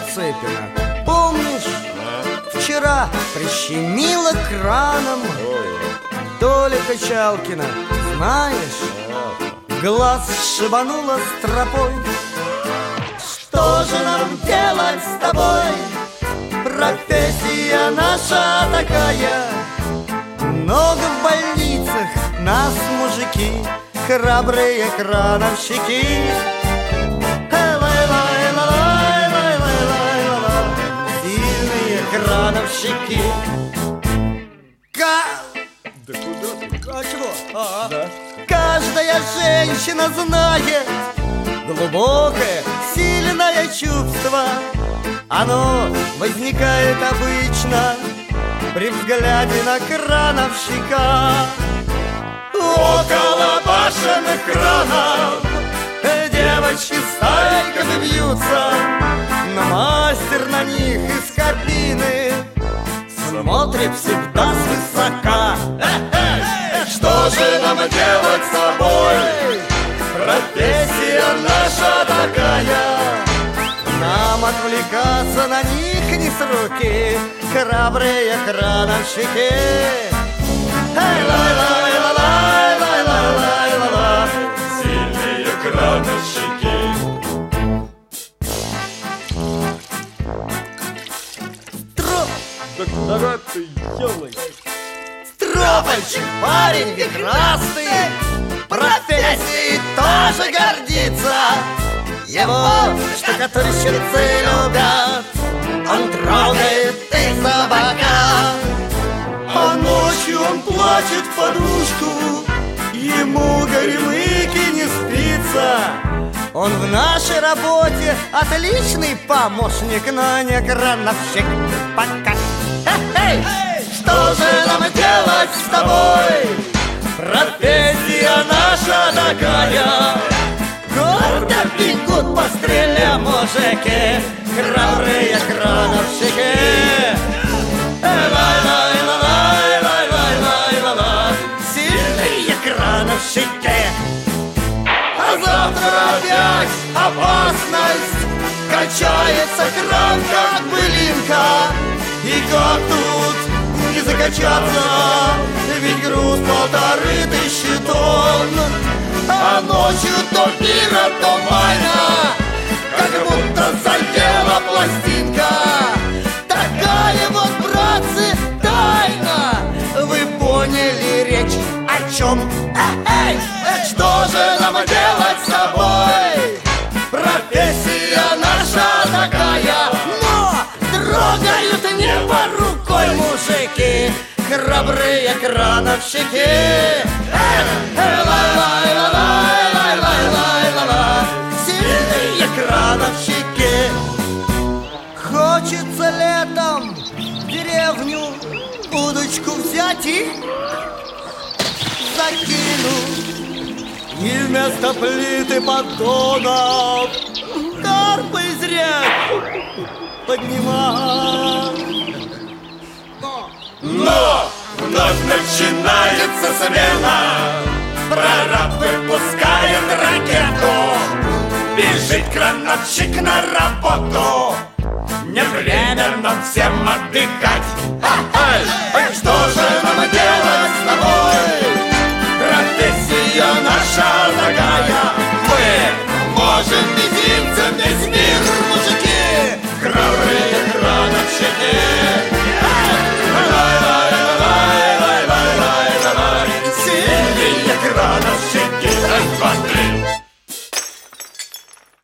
Зацепина. Помнишь, вчера прищемила краном Толя Качалкина, знаешь? Глаз шибанула стропой. Что же нам делать с тобой? Профессия наша такая. Много в больницах нас мужики, храбрые крановщики. Сильные крановщики. Да куда ты? А чего? Да. Каждая женщина знает глубокое, сильное чувство. Оно возникает обычно при взгляде на крановщика. Около башенных кранов девочки стайками бьются, но мастер на них из кабины смотрит всегда свысока. Что же нам делать с тобой? Профессия наша такая. Нам отвлекаться на них не с руки, храбрые крановщики. Сильные крановщики. Да куда ты, ёлы? Стропольщик, парень прекрасный, профессией тоже гордится. Его штукатурщицы любят, он трогает их за бока. А ночью он плачет в подушку, ему горемыки не спится. Он в нашей работе отличный помощник, но не крановщик пока. Что же нам делать с тобой? Профессия наша такая. Гордо бегут по стреле мужики, храбрые крановщики. Сильные крановщики. А завтра опять опасность. Качается кран, как былинка. И как тут не закачаться? Ведь груз 1500 тонн. А ночью то мира, то майна, как будто задела пластинка. Такая вот, братцы, тайна. Вы поняли речь о чем? Что же нам делать с тобой? Профессия наша такая. Но трогают небо рукой мужики, храбрые крановщики. Сильные крановщики. Хочется летом в деревню удочку взять и закину. И вместо плиты поддонов карпы из рек поднимать. Но вновь начинается смена. Прораб выпускает ракету. Бежит крановщик на работу. Не время нам всем отдыхать.